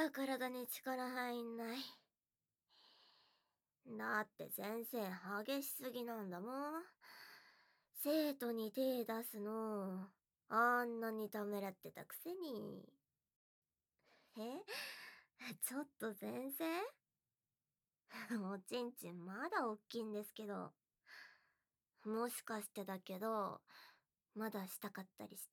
体に力入んない。だって先生激しすぎなんだもん。生徒に手出すの、あんなにためらってたくせに。えちょっと先生おちんちんまだおっきいんですけど。もしかしてだけど、まだしたかったりして？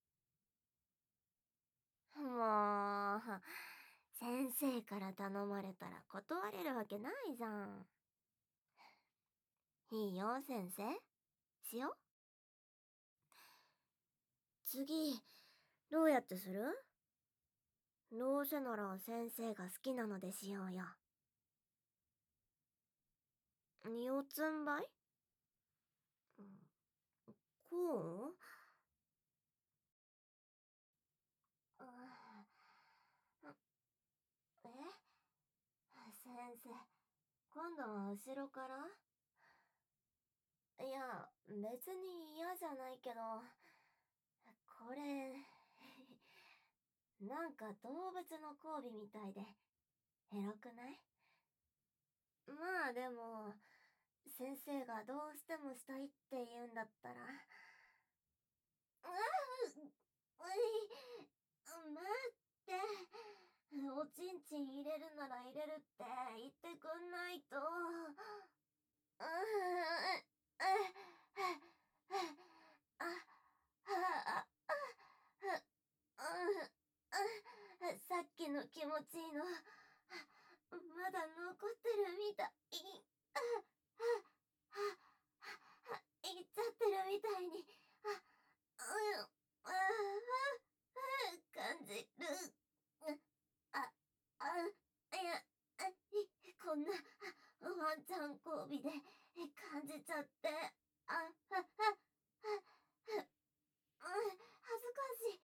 もう、先生から頼まれたら断れるわけないじゃん。いいよ、先生。しよう。次、どうやってする？どうせなら先生が好きなのでしようよ。四つん這い？こう？先生、今度は後ろから？いや、別に嫌じゃないけど、これ、なんか動物の交尾みたいで、エロくない？まあでも、先生がどうしてもしたいって言うんだったら。待って。おちんちん入れるなら入れるって言ってくんないと。さっきの気持ちいいの、まだ残ってるみたい。いっちゃってるみたいに、感じる。あ、いや、こんなワンちゃん交尾で感じちゃって、恥ずかしい。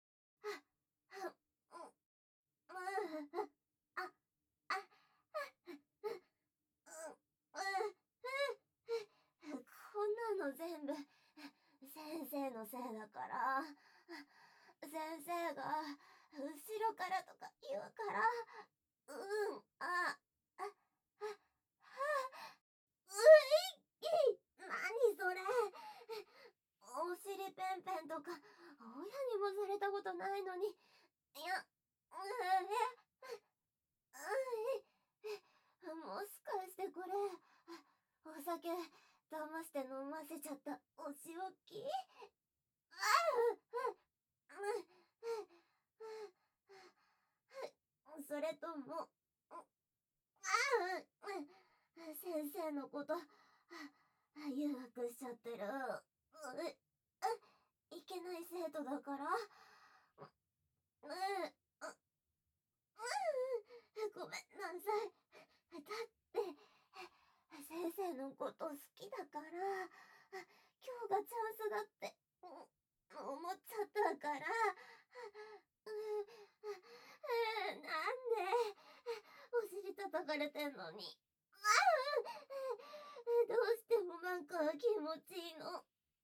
こんなの全部先生のせいだから。先生が後ろからとか言うから。何それ。お尻ペンペンとか親にもされたことないのに。いや、もしかしてこれお酒騙して飲ませちゃったお仕置き？それとも先生のこと誘惑しちゃってるいけない生徒だから？ごめんなさい。だって先生のこと好きだから、今日がチャンスだって思っちゃったから。なんでお尻叩かれてんのにどうしてもなんか気持ちいいの。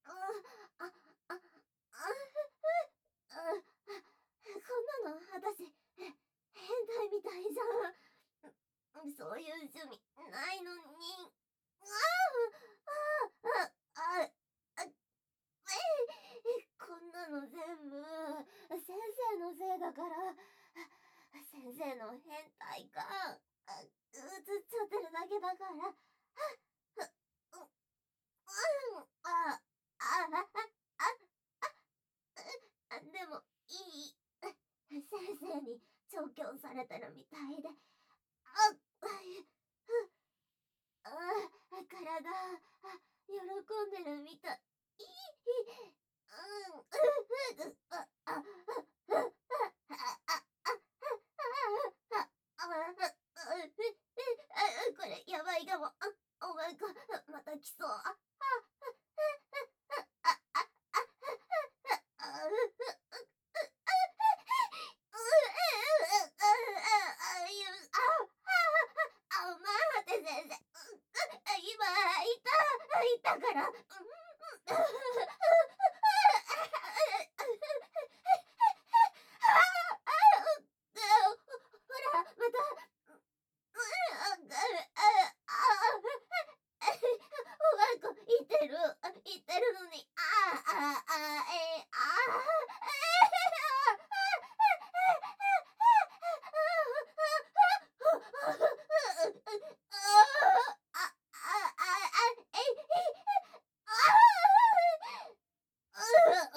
こんなの私変態みたいじゃん。そういう趣味ないのに。こんなの全部先生のせいだから。先生の変態が映っちゃってるだけだから。でもいい。先生に調教されてるみたいで。体喜んでるみたい。これやばいかも。お前かまた来そう。待って先生。今いたから。ほら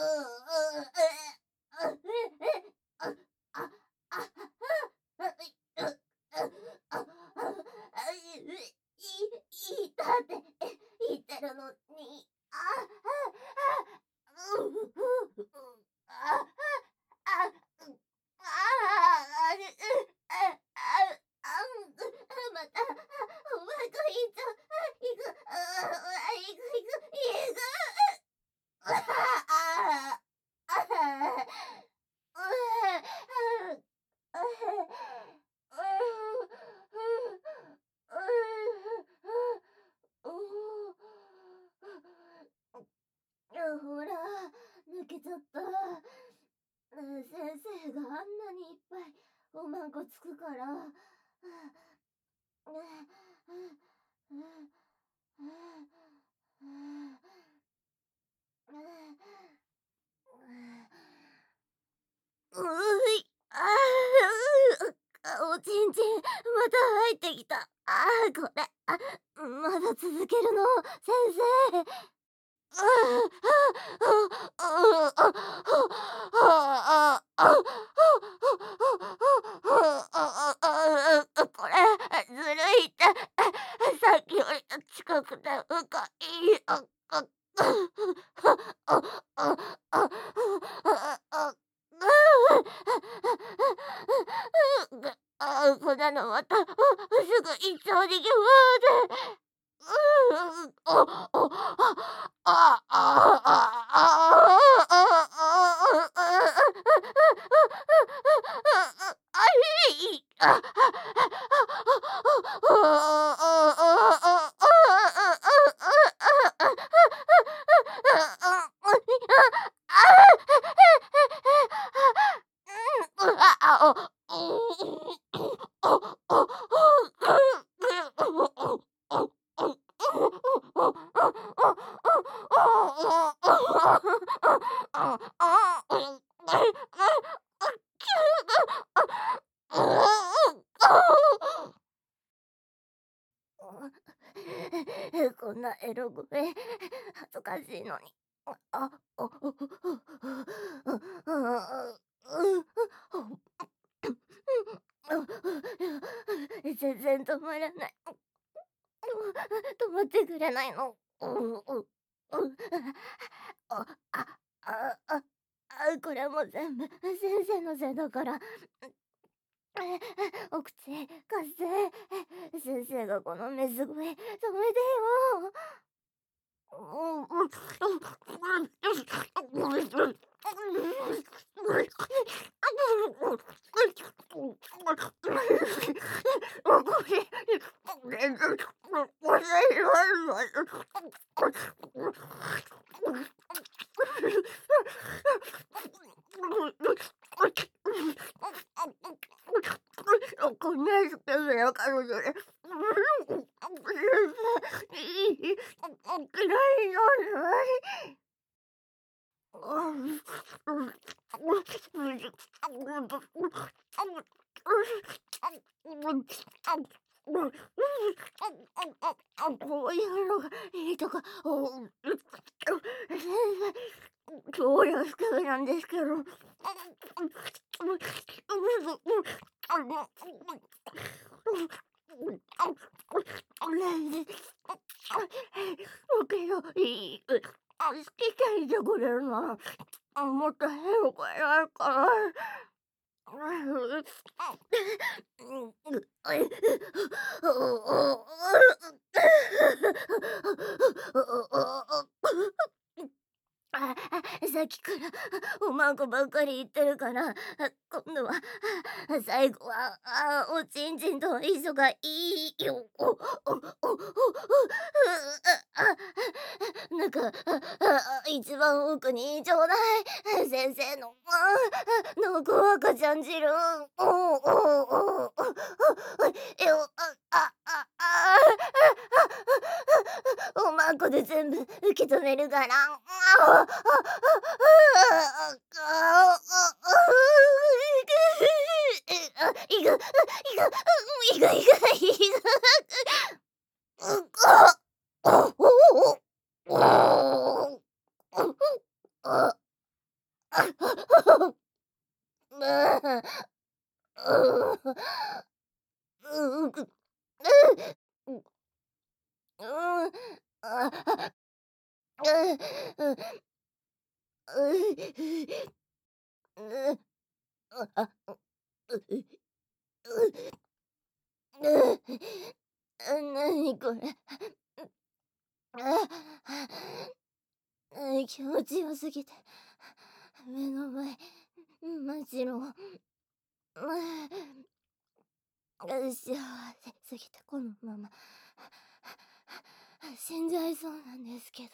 たって言ってるのに、また、お腹いた、いく、いく、いく、ほら、抜けちゃった。先生があんなにいっぱいおまんこつくから。おちんちん、また入ってきた。これ、まだ続けるの、先生。これ、ずるいって。さっきより近くて深い。こんなのまた、すぐ一丁にぎゅーで。こんなエロ声、恥ずかしいのに。全然止まらない。止まってくれないの。あ、これも全部先生のせいだから。お口貸して。先生がこのメス声止めてよ。こんなやつってよ、彼女で。嫌いなの。こういうのがいいとか、先生、協力してなんですけど。けど、いい。好きでいてくれるなら、もっとヘロがやるから。さっきからおまんこばっかり言ってるから、今度は最後はおちんちんと一緒がいいよ。なんか一番奥にちょうだい。先生の濃厚赤ちゃん汁。おまんこで全部受け止めるから。いく、いく、いく、いく、いく。 なにこれ。気持ちよすぎて、目の前、真っ白。幸せすぎてこのまま死んじゃいそうなんですけど。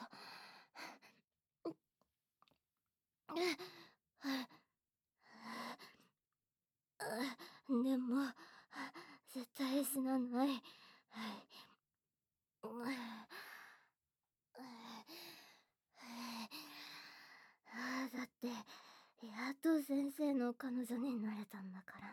でも絶対死なない。だってやっと先生の彼女になれたんだから。